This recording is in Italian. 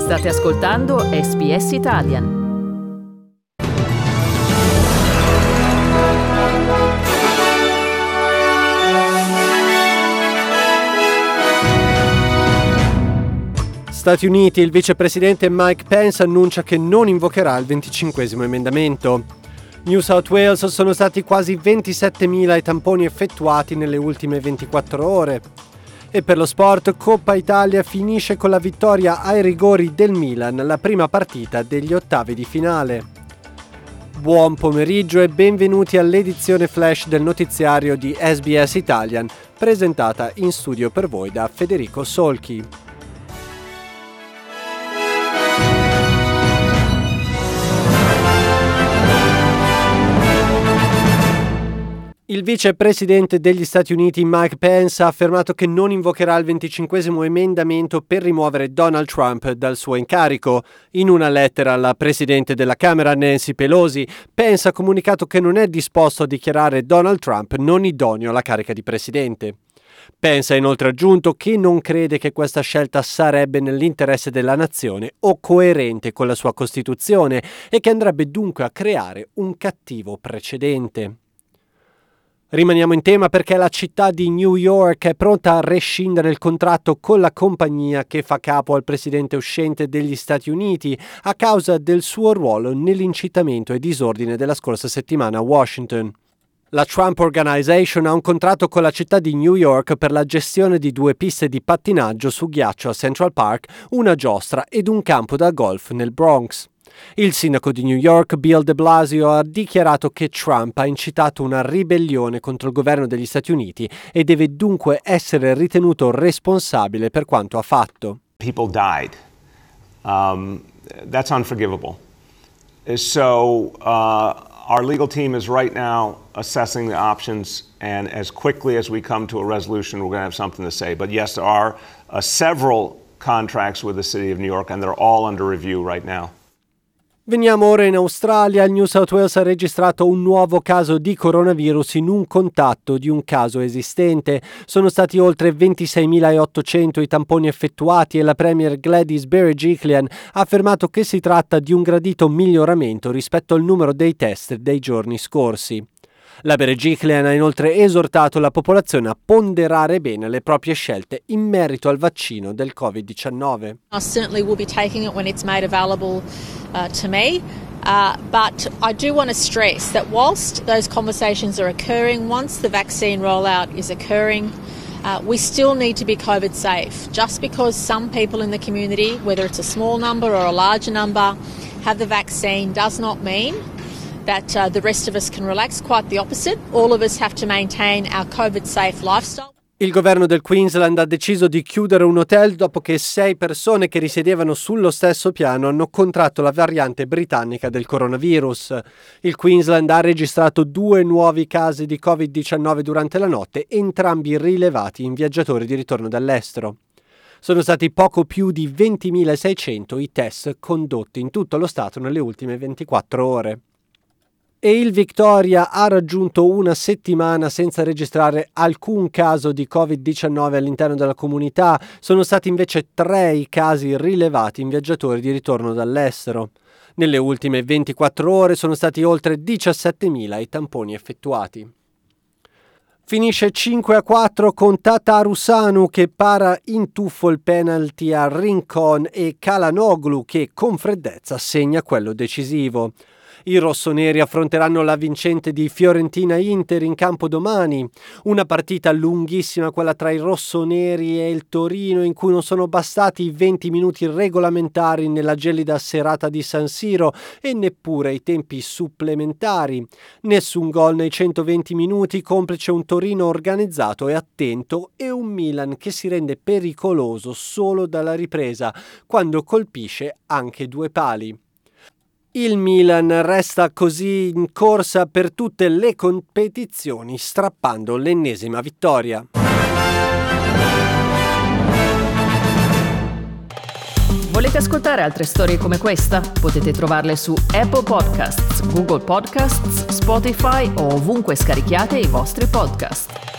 State ascoltando SBS Italian. Stati Uniti, il vicepresidente Mike Pence annuncia che non invocherà il 25° emendamento. New South Wales sono stati quasi 27.000 i tamponi effettuati nelle ultime 24 ore. E per lo sport, Coppa Italia finisce con la vittoria ai rigori del Milan, la prima partita degli ottavi di finale. Buon pomeriggio e benvenuti all'edizione flash del notiziario di SBS Italian, presentata in studio per voi da Federico Solchi. Il vicepresidente degli Stati Uniti Mike Pence ha affermato che non invocherà il 25° emendamento per rimuovere Donald Trump dal suo incarico. In una lettera alla presidente della Camera Nancy Pelosi, Pence ha comunicato che non è disposto a dichiarare Donald Trump non idoneo alla carica di presidente. Pence ha inoltre aggiunto che non crede che questa scelta sarebbe nell'interesse della nazione o coerente con la sua Costituzione e che andrebbe dunque a creare un cattivo precedente. Rimaniamo in tema perché la città di New York è pronta a rescindere il contratto con la compagnia che fa capo al presidente uscente degli Stati Uniti a causa del suo ruolo nell'incitamento e disordine della scorsa settimana a Washington. La Trump Organization ha un contratto con la città di New York per la gestione di 2 piste di pattinaggio su ghiaccio a Central Park, una giostra ed un campo da golf nel Bronx. Il sindaco di New York, Bill de Blasio, ha dichiarato che Trump ha incitato una ribellione contro il governo degli Stati Uniti e deve dunque essere ritenuto responsabile per quanto ha fatto. People died. That's unforgivable. So our legal team is right now assessing the options, and as quickly as we come to a resolution, we're going to have something to say. But yes, there are several contracts with the city of New York, and they're all under review right now. Veniamo ora in Australia. Il New South Wales ha registrato un nuovo caso di coronavirus in un contatto di un caso esistente. Sono stati oltre 26.800 i tamponi effettuati e la Premier Gladys Berejiklian ha affermato che si tratta di un gradito miglioramento rispetto al numero dei test dei giorni scorsi. La Berejiklian ha inoltre esortato la popolazione a ponderare bene le proprie scelte in merito al vaccino del Covid-19. I certainly will be taking it when it's made available to me, but I do want to stress that whilst those conversations are occurring, once the vaccine rollout is occurring, we still need to be COVID safe. Just because some people in the community, whether it's a small number or a larger number, have the vaccine does not mean that the rest of us can relax. Quite the opposite. All of us have to maintain our COVID-safe lifestyle. Il governo del Queensland ha deciso di chiudere un hotel dopo che 6 persone che risiedevano sullo stesso piano hanno contratto la variante britannica del coronavirus. Il Queensland ha registrato 2 nuovi casi di Covid-19 durante la notte, entrambi rilevati in viaggiatori di ritorno dall'estero. Sono stati poco più di 20.600 i test condotti in tutto lo stato nelle ultime 24 ore. E il Victoria ha raggiunto una settimana senza registrare alcun caso di Covid-19 all'interno della comunità. Sono stati invece 3 i casi rilevati in viaggiatori di ritorno dall'estero. Nelle ultime 24 ore sono stati oltre 17.000 i tamponi effettuati. Finisce 5-4 con Tatarusanu che para in tuffo il penalty a Rincon e Calhanoglu che con freddezza segna quello decisivo. I rossoneri affronteranno la vincente di Fiorentina-Inter in campo domani. Una partita lunghissima quella tra i rossoneri e il Torino in cui non sono bastati i 20 minuti regolamentari nella gelida serata di San Siro e neppure i tempi supplementari. Nessun gol nei 120 minuti, complice un Torino organizzato e attento e un Milan che si rende pericoloso solo dalla ripresa quando colpisce anche 2 pali. Il Milan resta così in corsa per tutte le competizioni, strappando l'ennesima vittoria. Volete ascoltare altre storie come questa? Potete trovarle su Apple Podcasts, Google Podcasts, Spotify o ovunque scarichiate i vostri podcast.